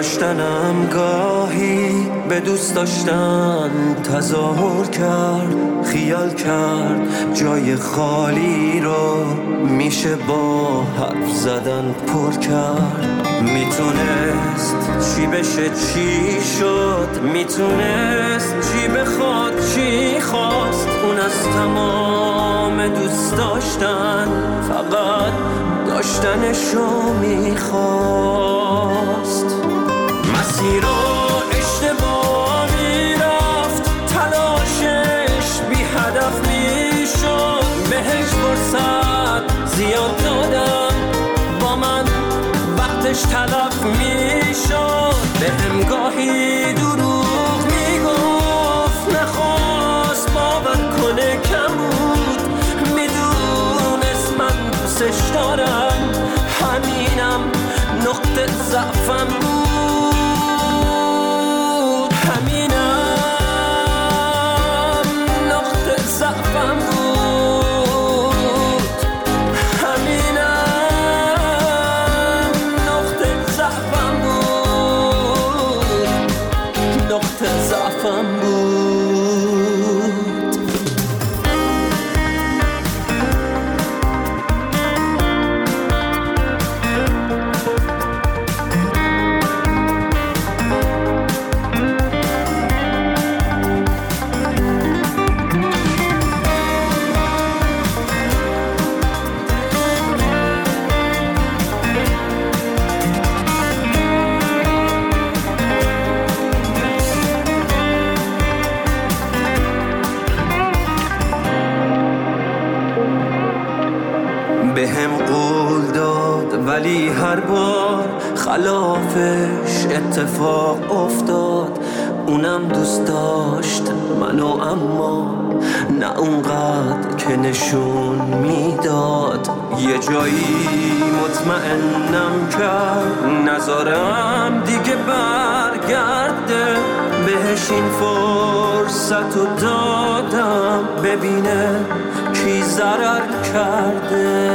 داشتنم گاهی به دوست داشتن تظاهر کرد، خیال کرد جای خالی رو میشه با حرف زدن پر کرد. میتونست چی بشه چی شد، میتونست چی بخواد چی خواست. اون از تمام دوست داشتن فقط داشتنشو میخواست. مسیر رو اشتباهی رفت، تلاشش بی هدف میشد. بهش فرصت زیاد دادم، با من وقتش تلف میشد. بهم گاهی دروغ میگفت، نخواست باور کنه کم بود. میدونست من دوستش دارم، همینم نقطه ضعفم بود. همینم نقطه ضعفم بود. همینم نقطه ضعفم بود. نقطه ضعفم بود. بهم قول داد ولی هر بار خلافش اتفاق افتاد. اونم دوست داشت منو، اما نه اونقدر که نشون میداد. یه جایی مطمئنم کرد نذارم دیگه برگرده. بهش این فرصت رو دادم ببینه کی ضرر کرده.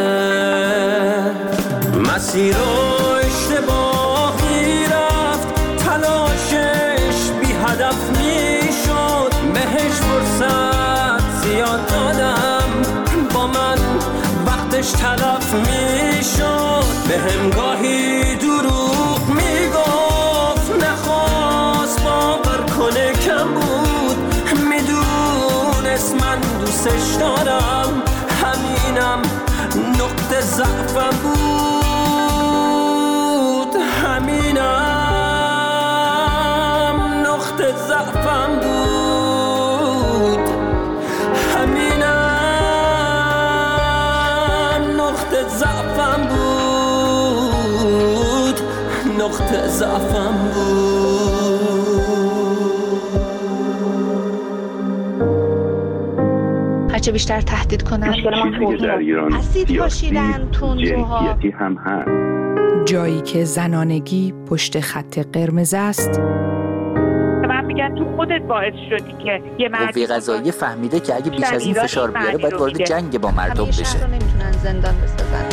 مسیر رو اشتباهی رفت، تلاشش بی هدف میشد. بهش فرصت زیاد دادم، با من وقتش تلف میشد. بهم گاهی دروغ میگفت، نخواست باور کنه کم بود. میدونست من دوستش دارم، همینم نقطه ضعفم بود. همینم نقطه ضعفم بود. همینم نقطه ضعفم بود. نقطه ضعفم بود. هرچه بیشتر تهدید کنن اسید پاشیدن تندروها. هم هست. جایی که زنانگی پشت خط قرمز است. من میگن تو خودت باعث شدی که یه قوه قضاییه فهمیده که اگه بیش از این فشار بیاره باید وارد جنگ با مردم بشه. شهر رو نمیتونن زندان بسازن.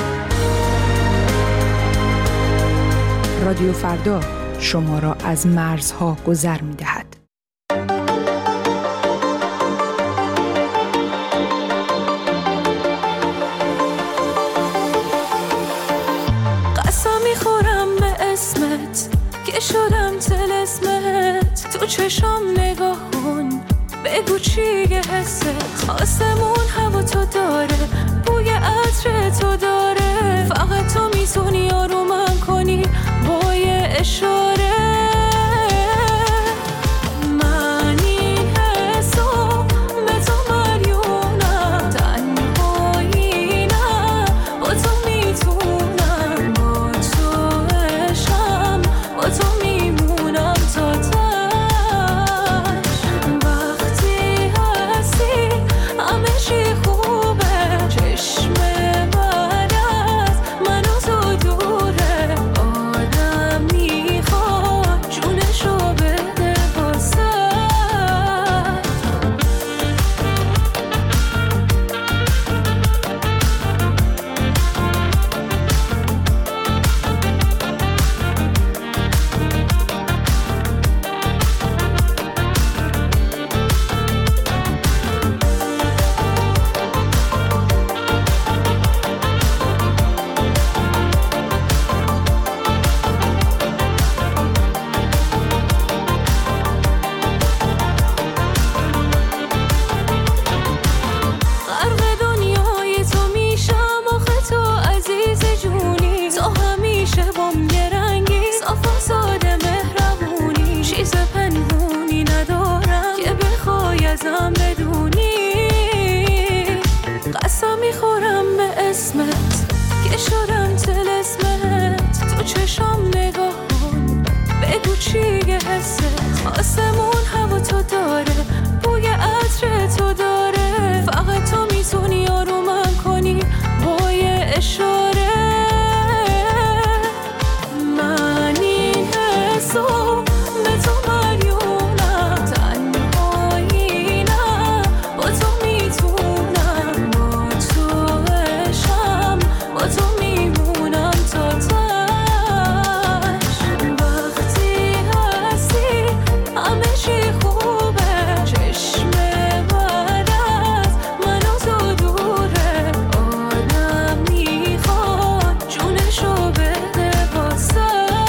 رادیو فردا شما را از مرزها گذر می‌دهد. میخورم به اسمت که شدم طلسمت. تو چشم نگاه کن بگو چیه حست. آسمون هوا تو داره، بوی عطر تو داره. فقط تو میتونی آرومم کنی با یه اشاره. میخوام چیه حست آسمون هوا تو داره بوی عطر تو داره فقط تو میتونی آرومم کنی با یه اشاره من این حسو به تو مدیونم تنهایی نه با تو میتونم با تو عشقم با تو میمونم تا تش وقتی هستی همه چی خوبه چشم بعد از من و تو دوره آدم میخواد جونشو بده واسه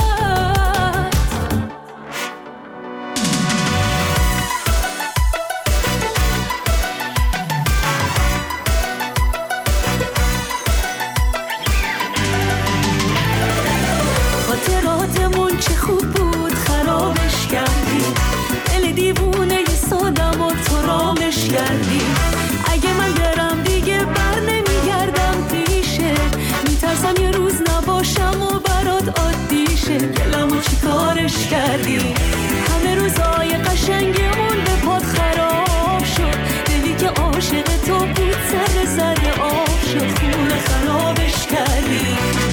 خاطراتمون چه خوب بود خرابش کردی دل دیوونه ی سادم و تو رامش کردی اگه من برم دیگه بر نمیگردم پیشه میترسم یه روز نباشم و برات عادی شه دلمو چی کارش کردی همه روزای قشنگمون به پات خراب شد دلی که عاشق تو بود سر آب شد خونه خرابش کردی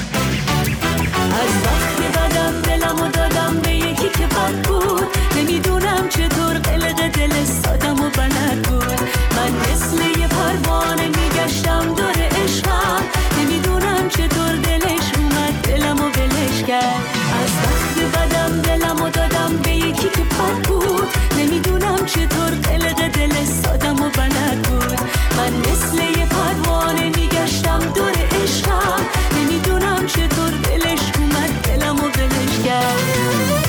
از وقتی بدم دلمو دادم به یکی که بد بود نمیدونم چطور قلق دل سادم و بلد بود من مثل یه پروانه میگشتم دور عشقم نمیدونم چطور دلش اومد دلمو ولش کرد از وقتی بدم دلمو دادم به یکی که بد بود نمیدونم چطور قلق دل سادم و بلد بود من مثل یه پروانه میگشتم دور عشقم نمیدونم چطور دلش اومد دلمو ولش کرد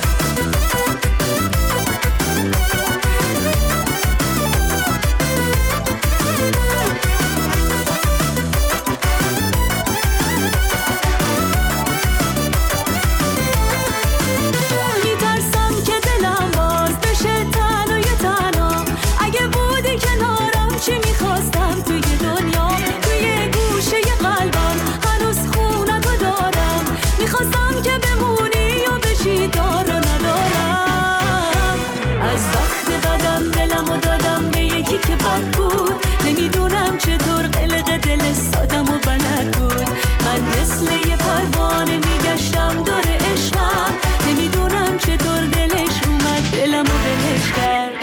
میترسم که دلم باز بشه تنها تنها اگه بودی کنارم چی میخواستم توی دنیا توی گوشه قلبم هنوز خونتو دارم میخواستم که بمونی و بشی دار و ندارم از وقت بدم دلمو دادم به یکی که بد بود نمیدونم چطور قلق دل سادم و بلد بود من مثل یه پروانه میگشتم دور عشقم نمیدونم چطور دلش اومد دلمو ولش کرد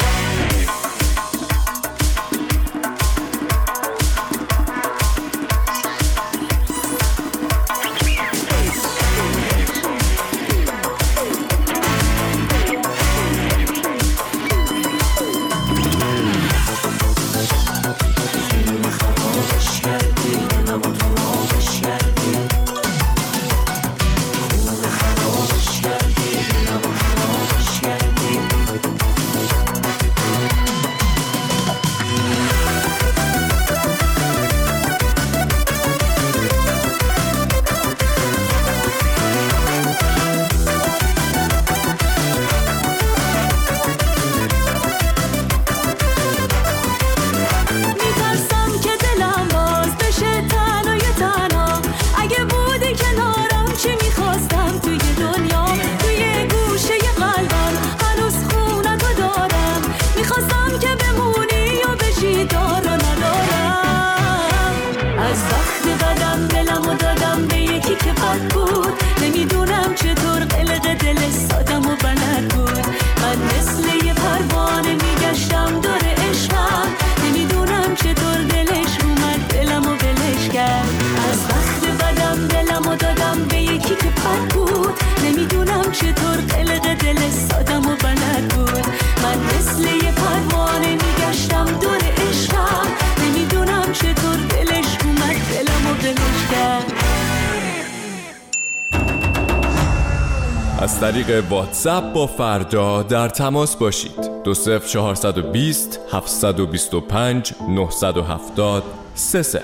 از طریق واتساپ با فردا در تماس باشید. 20420 725 970 30.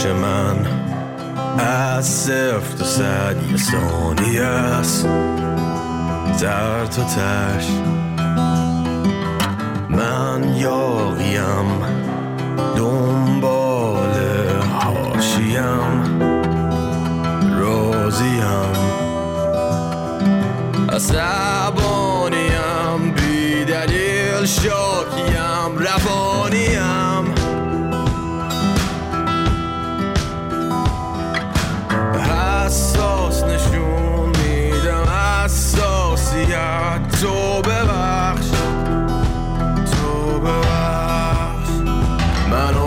عشق من از 0 تا 100 یه ثانیه است، در تا تش من یاغیم، دنبال حاشیم، راضیم، عصبانیم، بی دلیل شاکیم، روانیم، حساس نشون میدم حساسیت، تو ببخش، تو ببخش، منو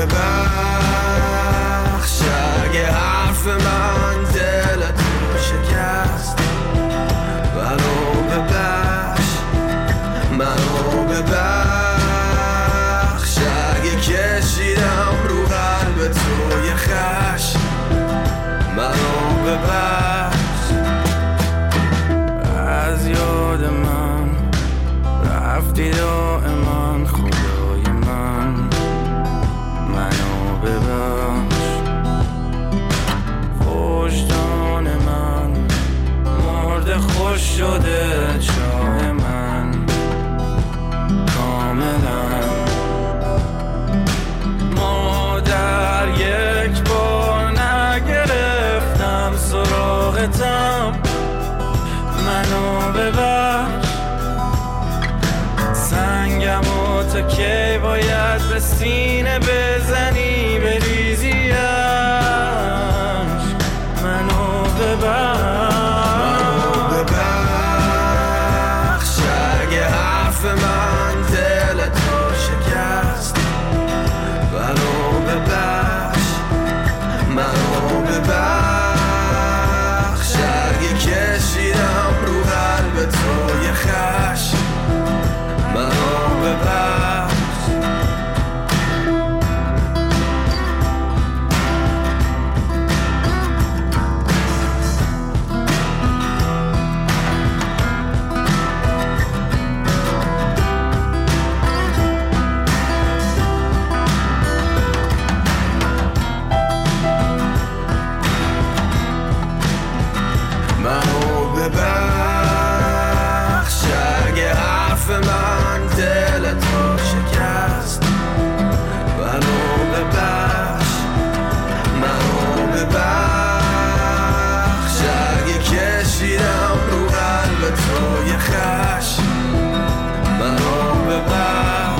ببخش اگه حرف من دلتو شکست، منو ببخش، منو ببخش اگه کشیدم رو قلب تو یه خشم، منو ببخش. از یاد من رفتی دائما خدای من، منو ببخش. وجدان من مرده خوش شده، چاه من کاملا مادر یک بار نگرفتم سراغتم، منو ببخش. سنگم و تا کی باید به سینه بزنی بریزیش، منو ببخش اگه حرف من دلتو شکست، منو ببخش، منو ببخش اگه کشیدم رو قلب تو یه خشم، منو ببخش. منو ببخش اگه حرف من دلتو شکست، منو ببخش، منو ببخش اگه کشیدم رو قلب تو یه خشم، منو ببخش.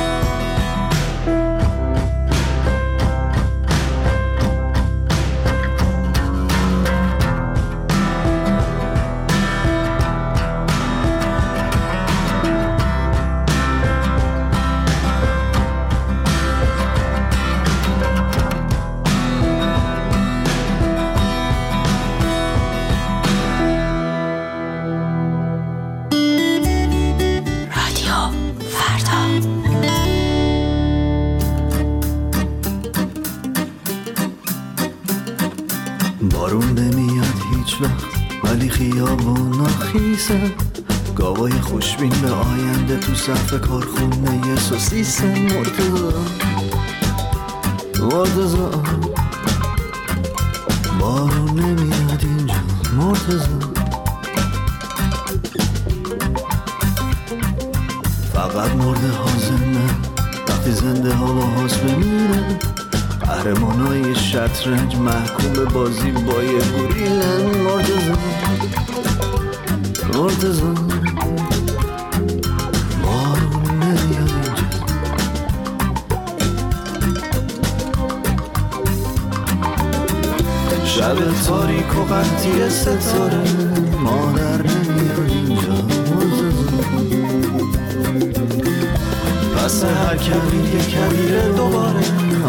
بارون نمیاد هیچ وقت ولی خیابونا خیسه، گاوای خوشبین به آینده تو صف کارخونه یه سوسیسه. مرتضی مرتضی بارون نمیاد اینجا، مرتضی فقط مرده ها زنده، وقتی زنده ها با هاس بمیره. قهرمانای شطرنج محکوم به بازی با یه گوریلن. مرتضی مرتضی بارون نمیاد اینجا. شب تاریک و قطعی ستاره، مادر نمیاد اینجا. مرتضی پس هر کبیر یه کبیره دوباره،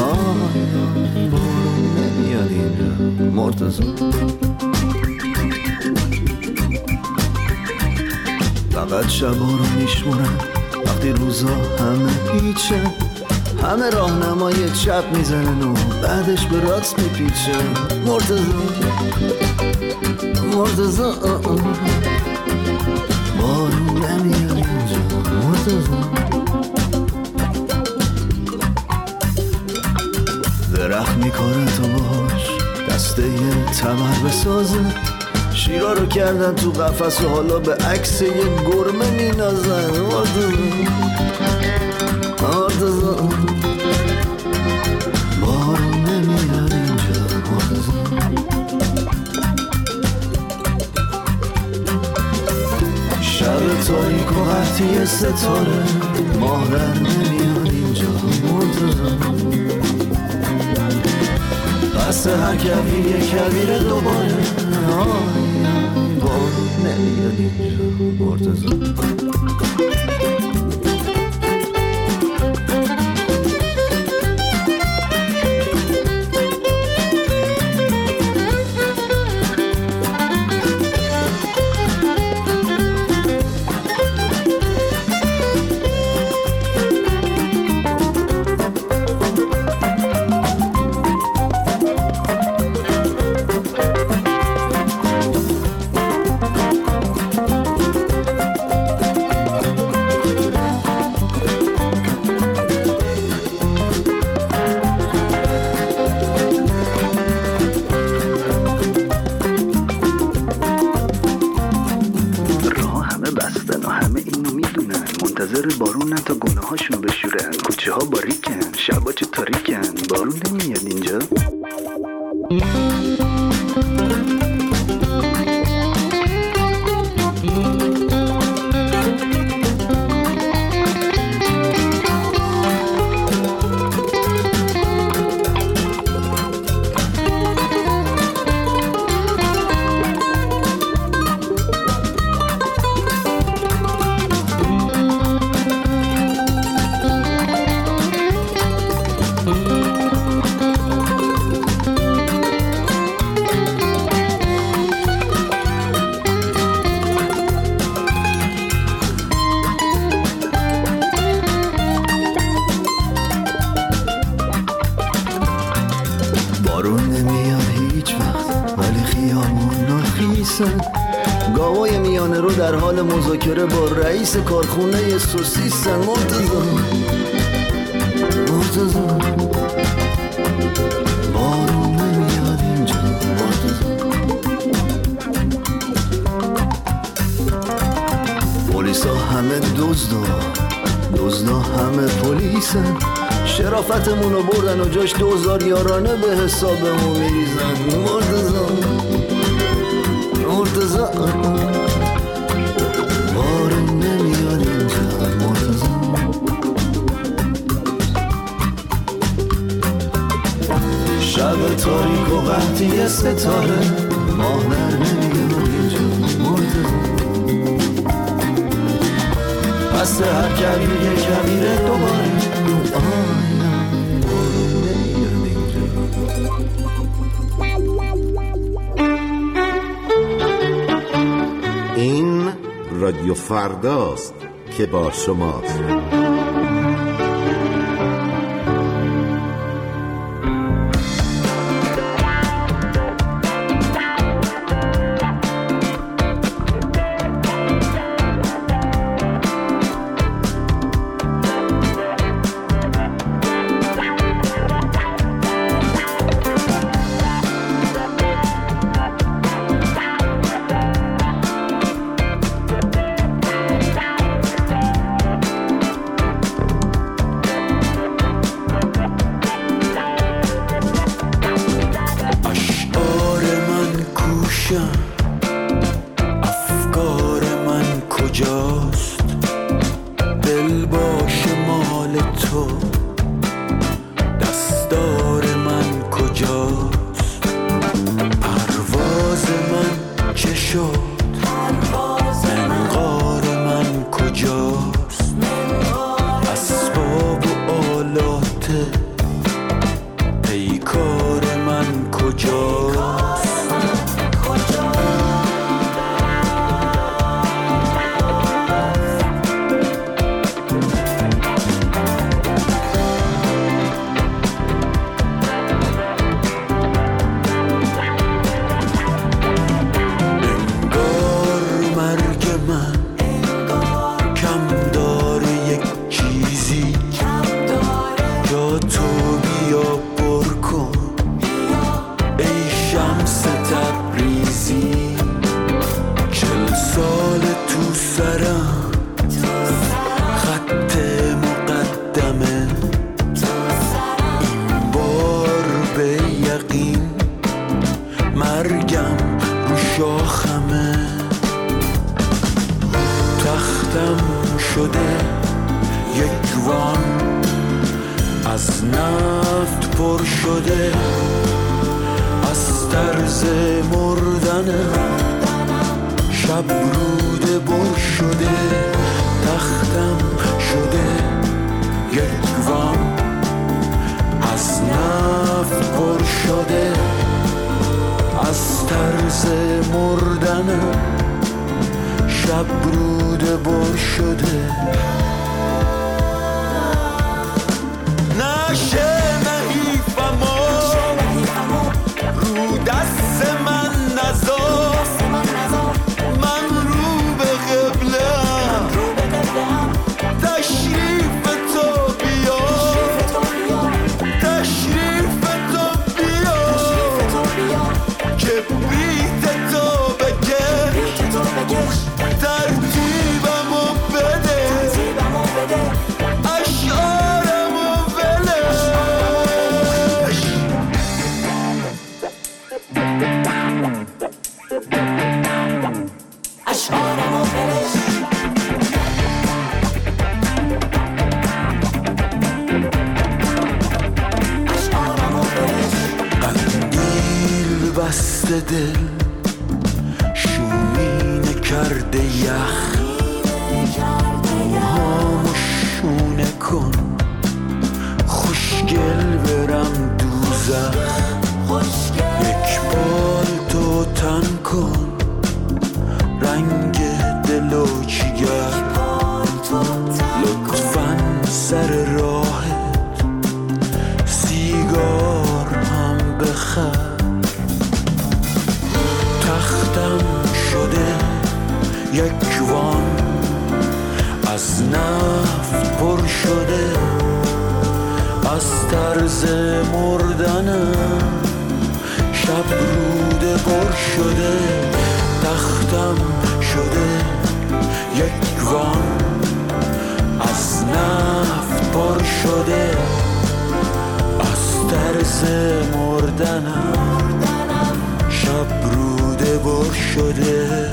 بارون نمیاد اینجا. مرتضی فقط شبا رو میشمونم وقتی روزا همه هیچه، همه راهنمای چپ میزنن و بعدش به راست میپیچه. مرتضی مرتضی بارون نمیاد اینجا. مرتضی زخمی کارتو باش دسته تمر بسازه شیرا رو کردن تو قفس و حالا به عکس یه گرمه می نازن آردزان بارون نمیاد اینجا آردزان شب تاریک و قطعی ستاره ماه در نمیاد اینجا آردزان پس هر کبیر یه کبیر دوباره بارون نمیاد اینجا مرتضی بارون تا گونه هاشون بشورن کوچه ها باریکن شبا چه تاریکن بارون نمیاد اینجا گاوای میانه رو در حال مذاکره با رئیس کارخونه سوسیسن مرتضی بارون نمیاد اینجا پلیسا همه دزدا همه پلیسن شرافتمونو بردن و جاش 2000 یارانه به حسابمون میریزن مرتضی بارون نمیاد اینجا مرتضی شب تاریک و قحطی ستاره ماه در نمیاد اینجا مرتضی پس هر کبیر یه کبیر دوباره بارون نمیاد اینجا این رادیو فرداست که با شماست. شده یک وان از نفت پر شده از طرز مردنم شب روده بر شده تختم شده یک وان از نفت پر شده از طرز مردنم شب روده بر شده نشه نحیفمو رو دست من نذار من رو به قبله‌ام تشریف تو بیا تشریف تو بیا کبریت تو بکش ترتیبمو بده اشعارمو ولش اشعارمو ولش اشعارمو ولش قندیل بسته دل شومینه کرده یخ موهامو شونه کن خوشگل برم دوزخ یک بار تو تن کن رنگ دل و جگر لطفاً سر راهت سیگار هم بخر تختم شده یک وان از نفت پر شده از طرز مردنم شب روده پر شده تختم شده یک وان از نفت پر شده از طرز مردنم شب روده پر شده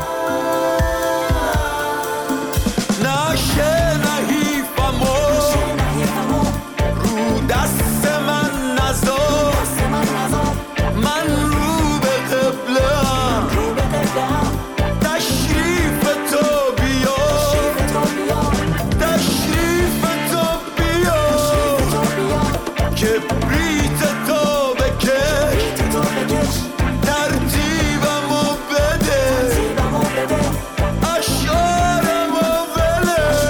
نشه نحیفمو رو دست من نذار من رو به قبله‌ام تشریف تو بیا تشریف تو بیا کبریت تو بکش ترتیبمو بده اشعارمو ولش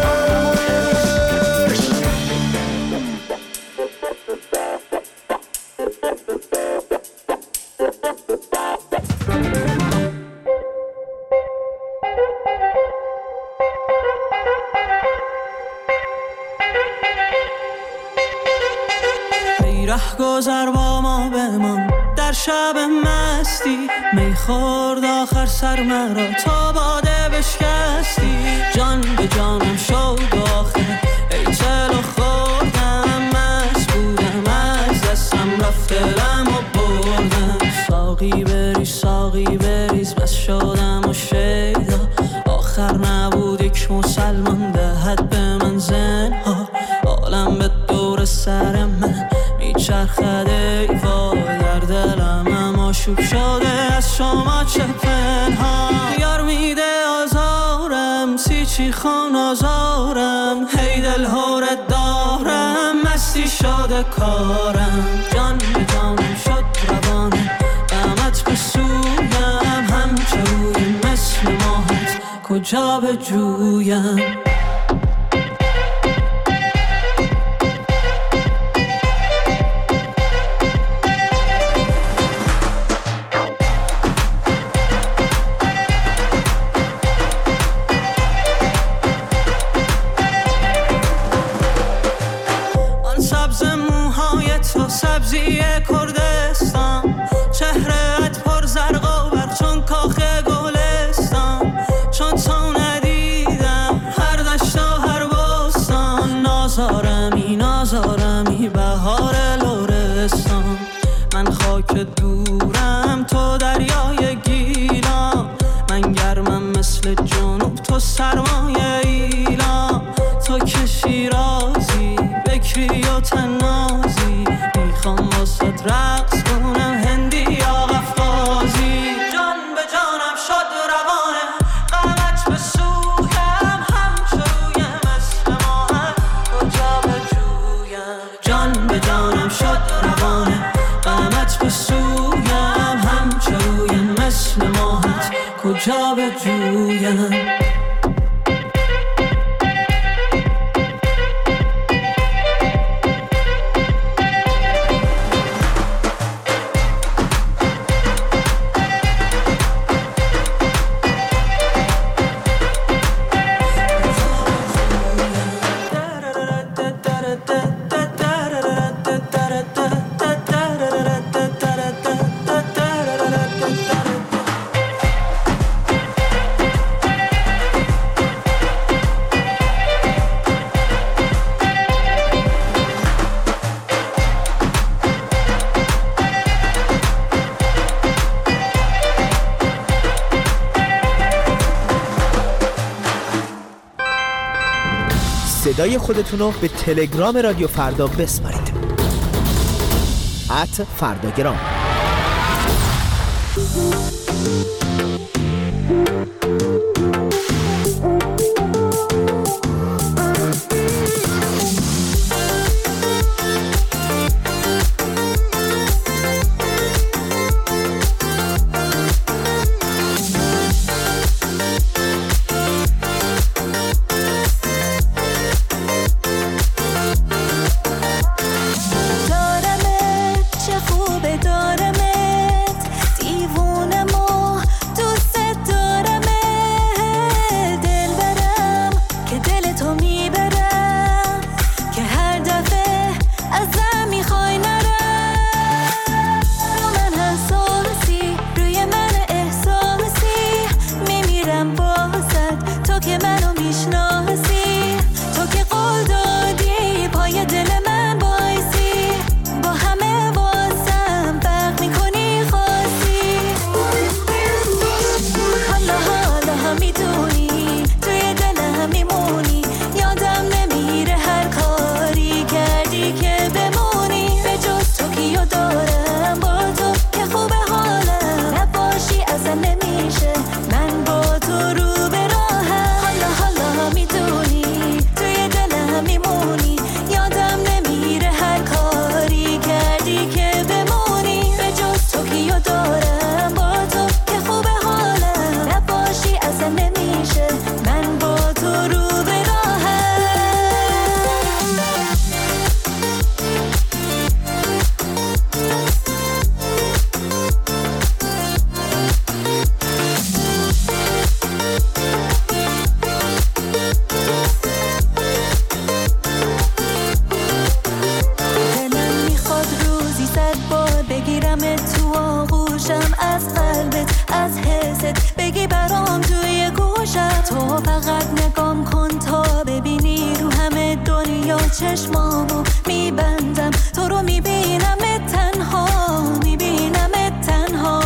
ای رهگذر با ما بمان در شب مستی می خورد آخر سر مرا تا باده بشکستی جان به جانم شد آخر ای چلو خوردم مست بودم از دستم رفت دلم و بردم ساقی بریز بس شدم و شیدا آخر نبود یک مسلمان دهد به من زنها عالم به دور سر من میچرخد ای وای در دلم اما شوب شده از شما چه پنهان یار میده آزارم سیچی خان آزارم هی دل هورت دارم مستی شده کارم جان به جانم شد روانم غمت به سویم همچه روی مثل ماهت کجا به جویم سبزی کردستان چهرهت پر زرق و برق چون کاخ گلستان چون تو ندیدم هر دشت و هر بستان نازارمی بهار لرستان من خاک دورم تو دریای گیلان من گرمم مثل جنوب تو سرمایه ایلان تو که شیرازی بکری و تنازی میخوام واسه رقص کنم هندی یا قفقازی جان به جانم شد روانه قامت به سویم همچوی مثل ماهن کجا بجویم جان به جانم شد روانه قامت به سویم همچوی مثل ماهت کجا بجویم صدای خودتون رو به تلگرام رادیو فردا بسپارید @فرداگرام. چشمامو میبندم تو رو میبینم تنها میبینم تنها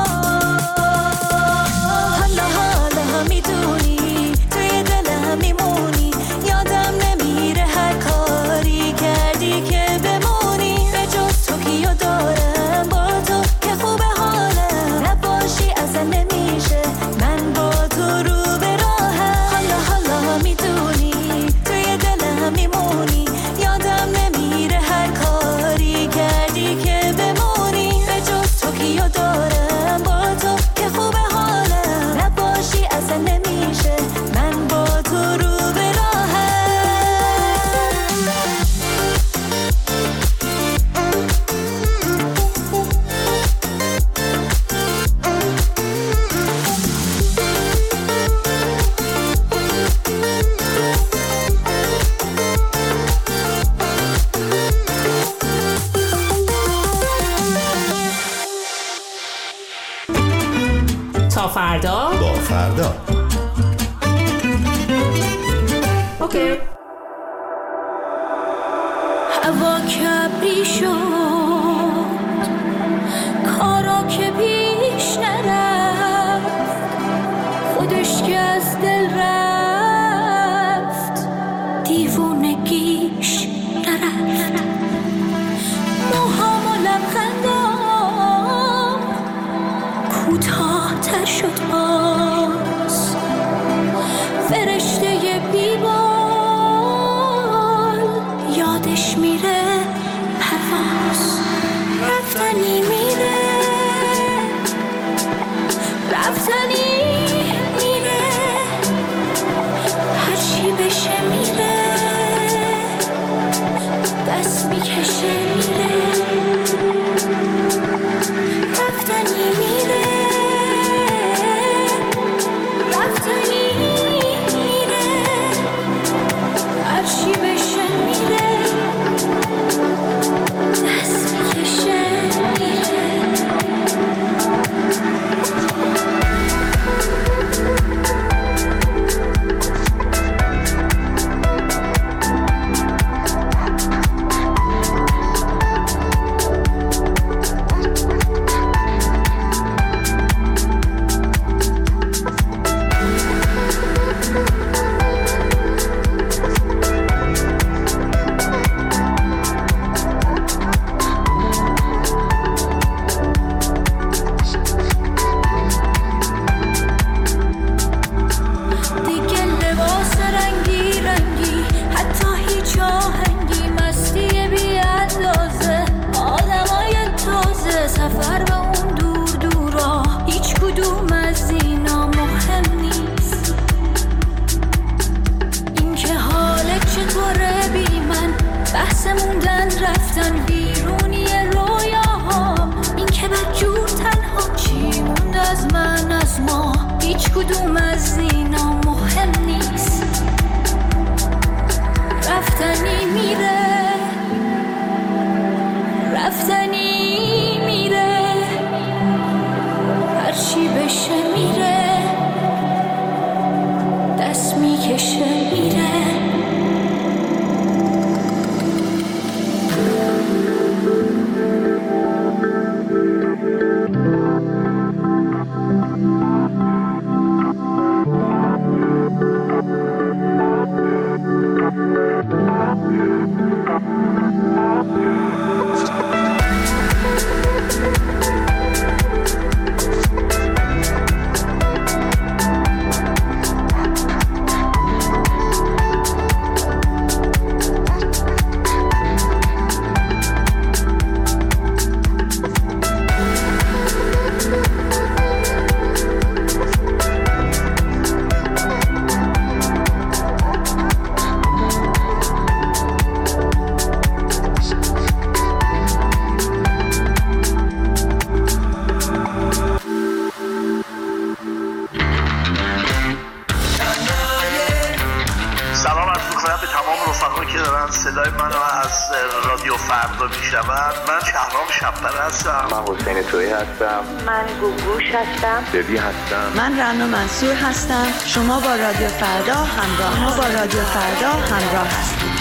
حالا حالا میدونی توی دلم میمونی یادم نمیره هر کاری کردی که بمونی به جز تو کیو دارم با تو که خوبه حالم نباشی اصلا نمیشه من با تو رو به راهم حالا حالا میدونی توی دلم میمونی یادم نمیره هر کاری کردی که بمونی به جز تو کیو دارم با تو که خوبه حالم نباشی اصلا نمیشه من با تو رو به راهم تا فردا با فردا اوکی. هوا کبری شد کارا که پیش نرفت خودش که از دل رفت صدای منو از رادیو فردا میشنون. من شهرام شب‌پره هستم. من حسین تویی هستم. من گوگوش هستم. ببی هستم. من رنا منصور هستم. شما با رادیو فردا همراه هستید.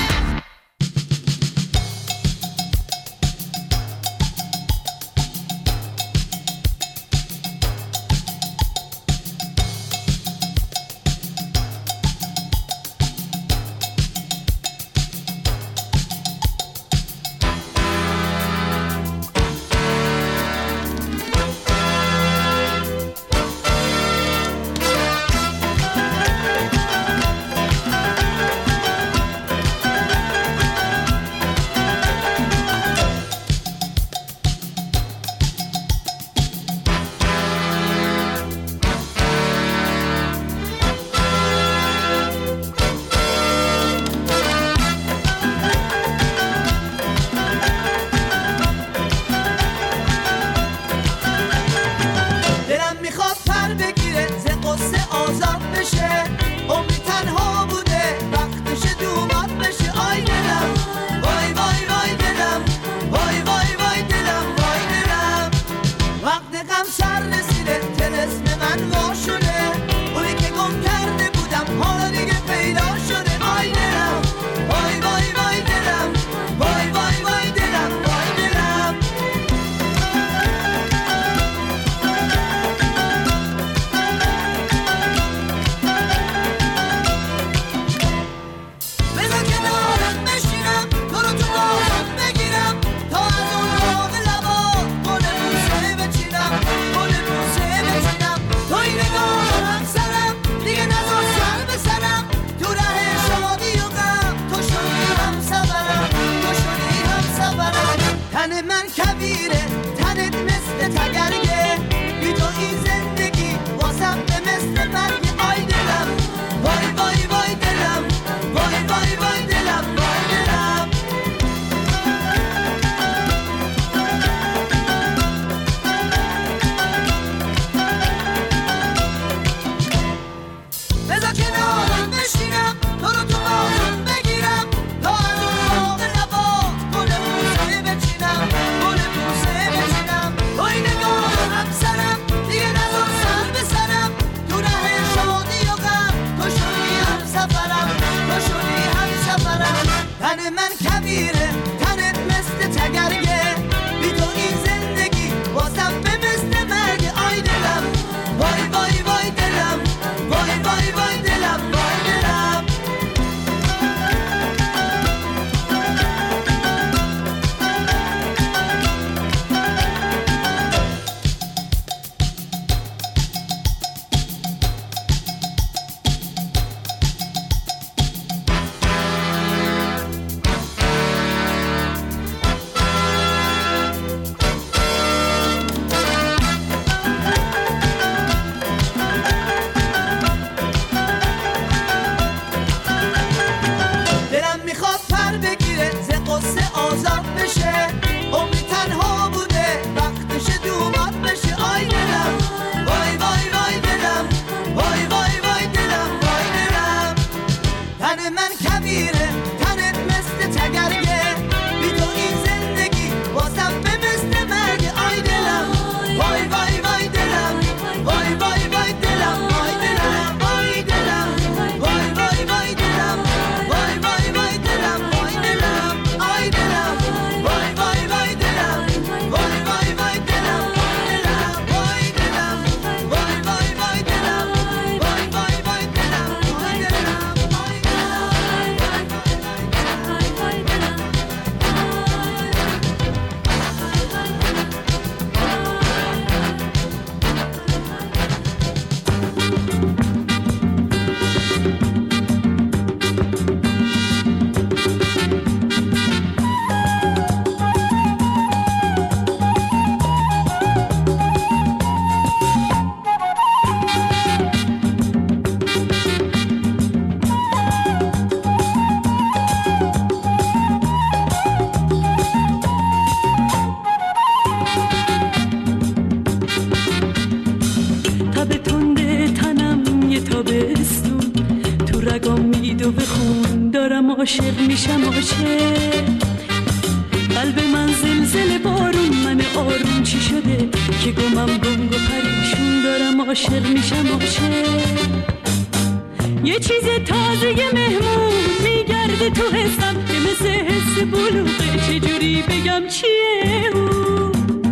رگام میدو به خون دارم عاشق میشم عاشق قلب من زلزله بارون من آروم چی شده که گمم گنگ و پریشون دارم عاشق میشم عاشق یه چیز تازه مهمون میگرده تو حسم که مثل حس بلوغه چجوری بگم چیه اون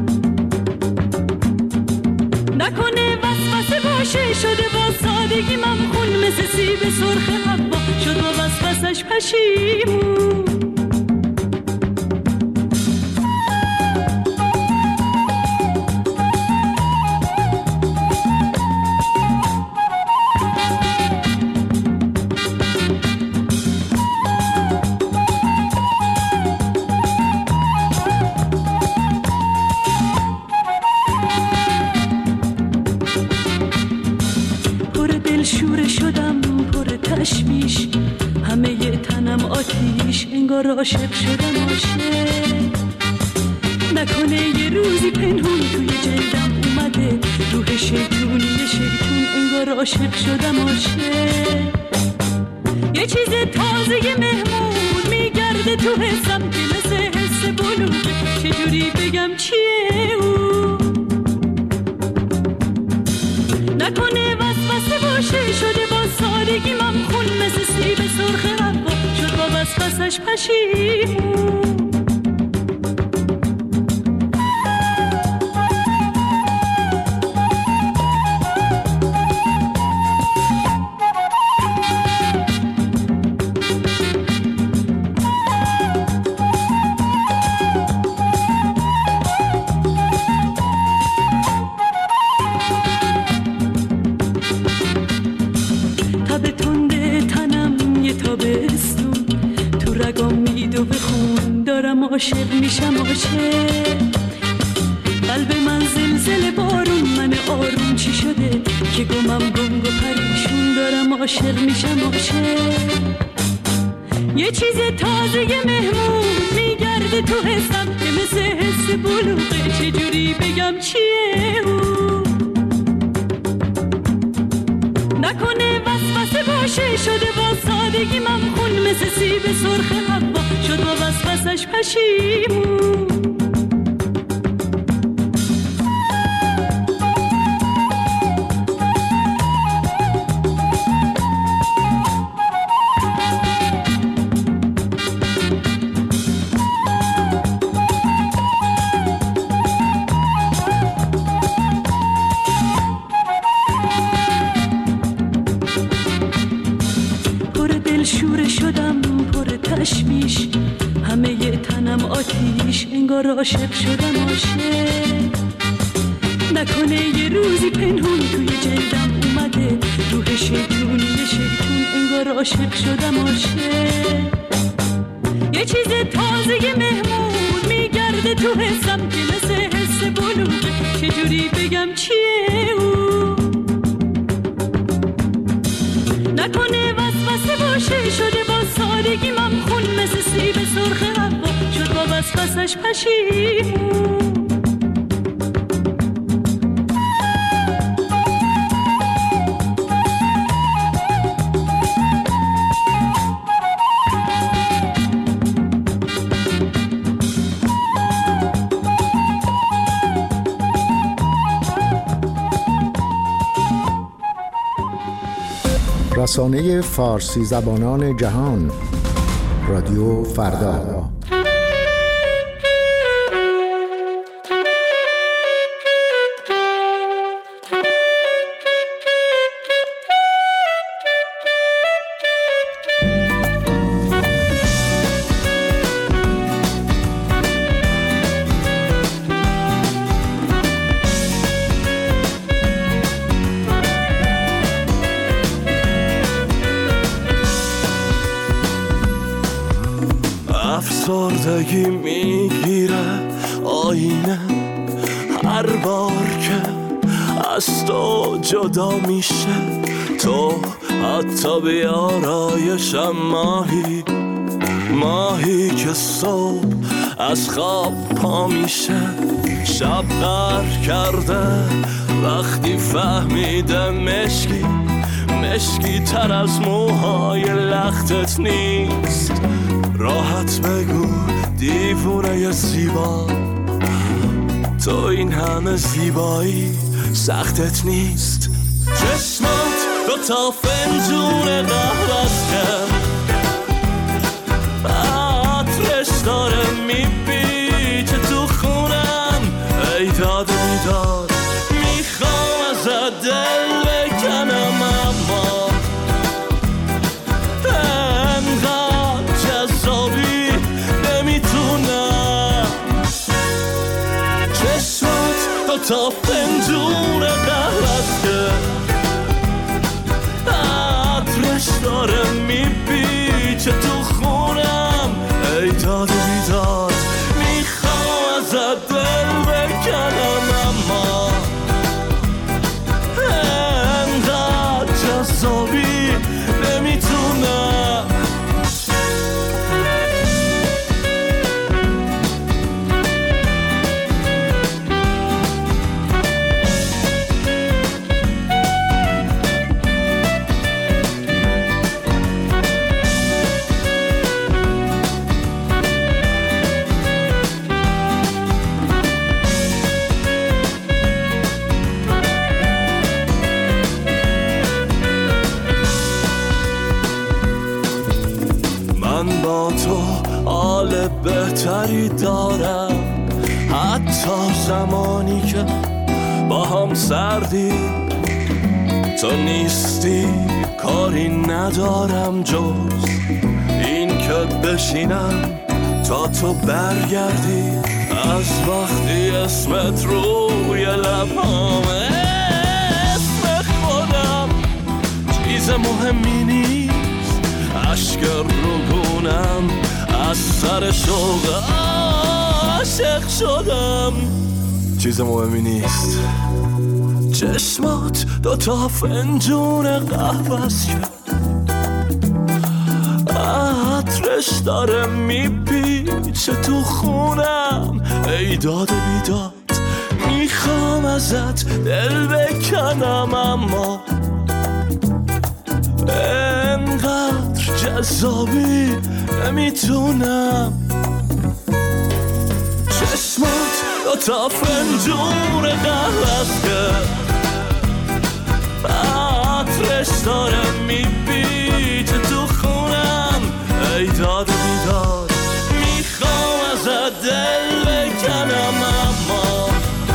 نکنه وسوسه باشه شده با سادگی ممخون مثل سیب سرخ حوا شد با وسوسش پشیمون انگار عاشق شدم عاشق نکنه یه روزی پنهون توی جلدم اومده روح شیطونی شیطون انگار عاشق شدم عاشق یه چیز تازه مهمون میگرده تو حسم که مثل حس بلوغه چجوری بگم چیه اون نکنه وسوسه باشه شده با سادگی ممخون مثل سیب سرخ حوا شد با وسوسش پشیمون عاشق میشم عاشق قلب من زلزله بارون من آروم چی شده که گمم گنگ و پریشون دارم عاشق میشم عاشق یه چیز تازه مهمون میگرده تو حسم که مثل حس بلوغه چجوری بگم چیه اون نکنه وسوسه باشه شده با سادگی ممخون مثل سیب سرخ حوا شد با وسوسش پشیمون انگار عاشق شدم عاشق نکنه یه روزی پنهون توی جلدم اومده روح شیطونی شیطون انگار عاشق شدم عاشق یه چیز تازه مهمون میگرده تو حسم که مثل حس بلوغه چجوری بگم چیه اون نکنه وسوسه باشه شده با سادگی ممخون مثل سیب سرخ حوا شد با وسوسش پشیمون رسانه فارسی زبانان جهان رادیو فردا. افسردگی میگیره آینه هر بار که از تو جدا میشه تو حتی بیارایشم ماهی که صبح از خواب پا میشه شب غر کرده وقتی فهمیده مشکی مشکی تر از موهای لختت نیست. راحت بگو دیوونه زیبا، تو این همه زیبایی سختت نیست. چشمات دو تا فنجون قهوه‌ست که عطرش داره میپیچه تو خونم. ای داد بیداد میخوام ازت دل بکنم، اما انقدر جذابی نمیتونم. چشمات دو تا فنجون قهوه‌ست که عطرش داره میپیچه تو خونم. ای داد بیداد میخوام ازت دل بکنم، اما انقدر جذابی نمیتونم. من با تو حال بهتری دارم، حتی زمانی که با هم سردی. تو نیستی کاری ندارم جز این که بشینم تا تو برگردی. از وقتی اسمت روی لبامه، اسم خودم چیز مهمی نیست. عشق روگونم از سر شوق عاشق شدم، چیز مهمی نیست. چشمات دو تا فنجون قهوه‌ست که عطرش داره میپیچه تو خونم. ای داد بیداد میخوام ازت دل بکنم، اما انقدر جذابی نمیتونم. چشمات دو تا فنجون قهوه‌ست که عطرش داره میپیچه تو خونم. ای داد بیداد میخوام ازت دل بکنم، اما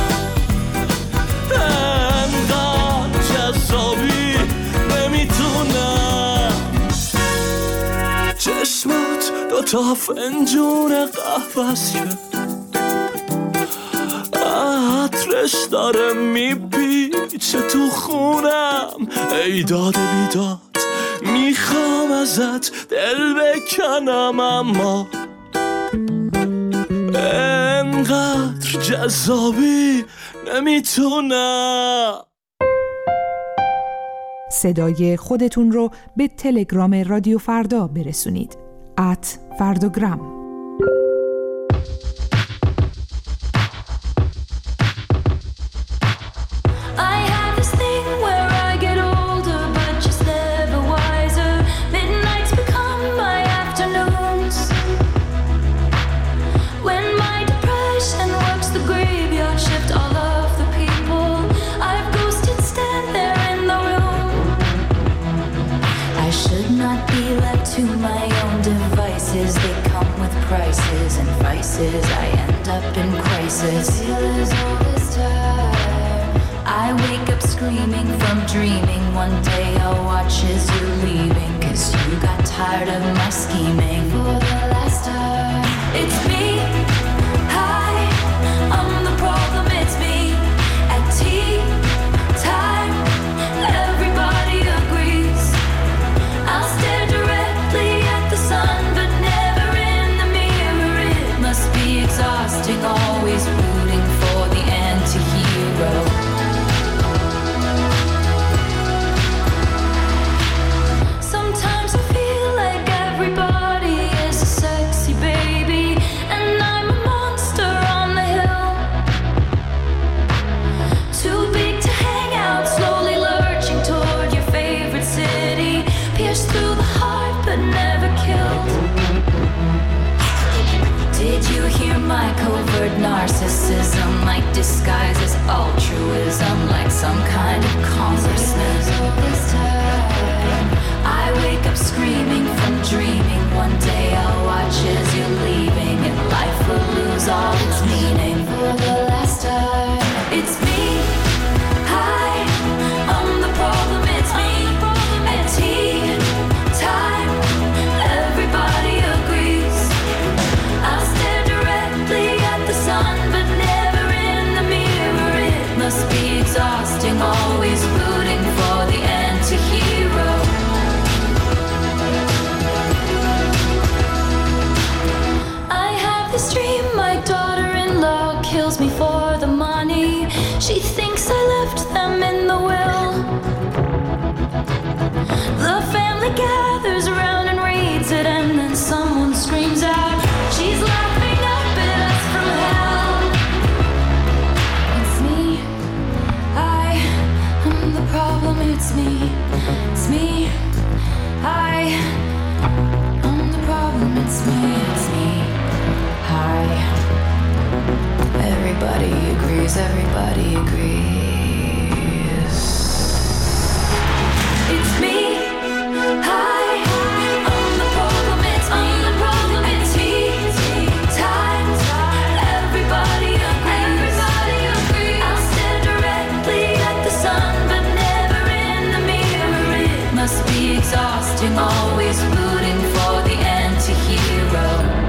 انقدر جذابی نمیتونم. چشمات دو تا فنجون قهوه‌ست که عطرش داره میپیچه تو خونم. ای داد بیداد میخوام ازت دل بکنم، اما انقدر جذابی نمیتونم. صدای خودتون رو به تلگرام رادیو فردا برسونید. @فرداگرام. To my own devices, they come with prices and vices. I end up in crisis. Feel as old as time. I wake up screaming from dreaming. One day I'll watch as you're leaving, 'cause you got tired of my scheming. For the last time, it's me. Hi, I'm the problem, it's me. At tea time, everybody agrees. I'll stare directly at the sun, but never in the mirror. It must be exhausting, always rooting for the anti-hero. Sometimes I feel like everybody is pierced through the heart but never killed. Did you hear my covert narcissism, like disguises altruism, like some kind of congressman? I wake up screaming from dreaming. One day I'll watch as you're leaving, and life will lose all its meaning. For the last time, it's me. Hi, I'm the problem. It's me. At tea time, everybody agrees. I'll stare directly at the sun, but never in the mirror. It must be exhausting, always rooting for the anti-hero. I have this dream, my daughter-in-law kills me for the money. She thinks I left them in the will. The family gathers around and reads it, and then someone screams out, she's laughing up at us from hell. It's me. I am the problem. It's me. It's me. I am the problem. It's me. It's me. Hi. Everybody agrees. Everybody agrees. It's me. Hi. I'm the problem. It's me. I'm the problem. It's me. Time. Everybody agrees. Everybody agrees. I'll stare directly at the sun, but never in the mirror. It must be exhausting, always rooting for the anti-hero.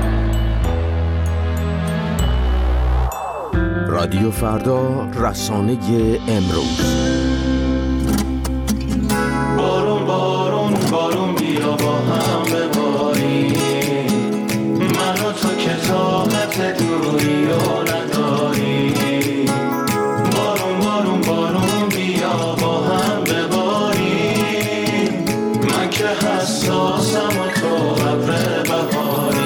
رادیو فردا، رسانه امروز. بارون بارون بارون بیا با هم بباریم، من و تو که طاقت دوری و نداریم. بارون بارون بارون بیا با هم بباریم، من که حساسم و تو ابر بهاری.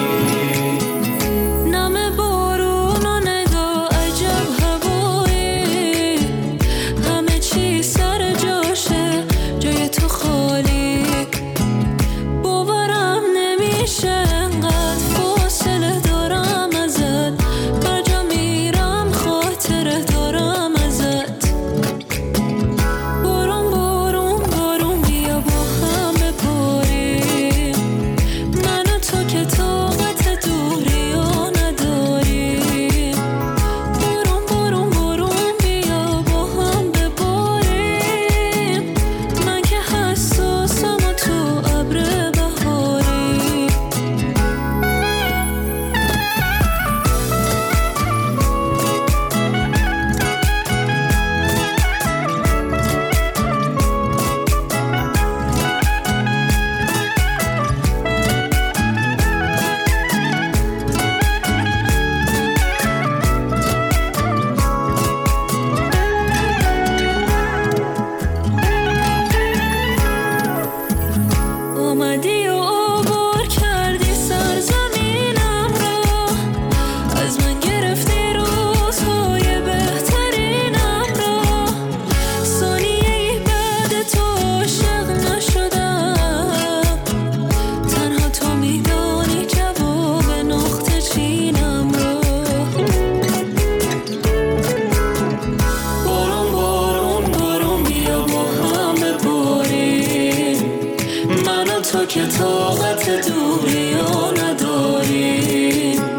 که طاقت دوری ها نداریم.